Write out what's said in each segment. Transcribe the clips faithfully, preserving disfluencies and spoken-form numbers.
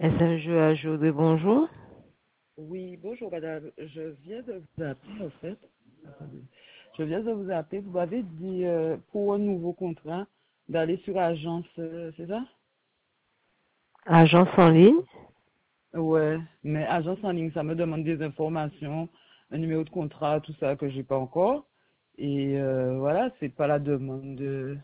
S M G A Jodé, bonjour. Oui, bonjour madame. Je viens de vous appeler en fait. Attendez. Je viens de vous appeler. Vous m'avez dit euh, pour un nouveau contrat d'aller sur agence, euh, c'est ça? Agence en ligne. Ouais, mais agence en ligne, ça me demande des informations, un numéro de contrat, tout ça que j'ai pas encore. Et euh, voilà, c'est pas la demande de,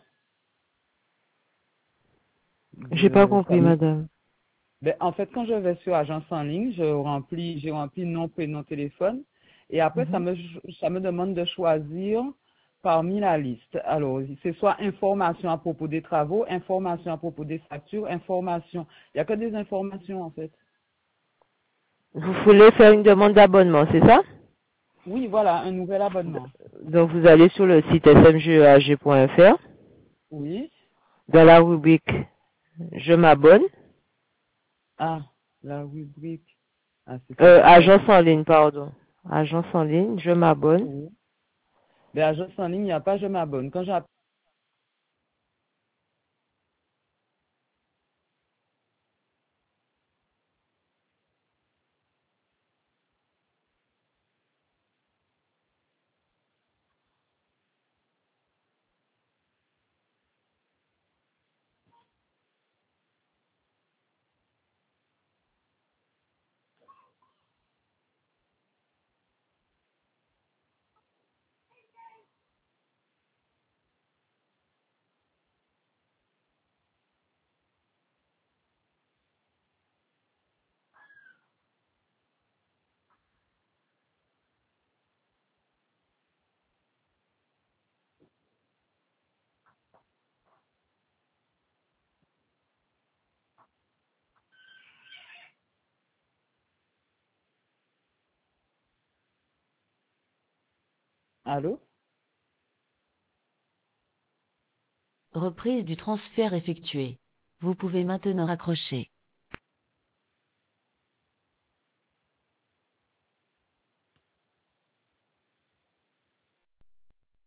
J'ai pas de ça compris, me- madame. Ben, en fait, quand je vais sur agence en ligne, je remplis, j'ai rempli nom, prénom, téléphone. Et après, ça Mhm. me, ça me demande de choisir parmi la liste. Alors, c'est soit information à propos des travaux, information à propos des factures, information. Il n'y a que des informations, en fait. Vous voulez faire une demande d'abonnement, c'est ça? Oui, voilà, un nouvel abonnement. Donc vous allez sur le site s m g e a g point f r. Oui. Dans la rubrique Je m'abonne. Ah, la rubrique. Ah, c'est ça Euh, que je vois agence pas. en ligne, pardon. Agence en ligne, je m'abonne. Oui. Ben, agence en ligne, il n'y a pas, je m'abonne. Quand j'appelle, allô? Reprise du transfert effectué. Vous pouvez maintenant raccrocher.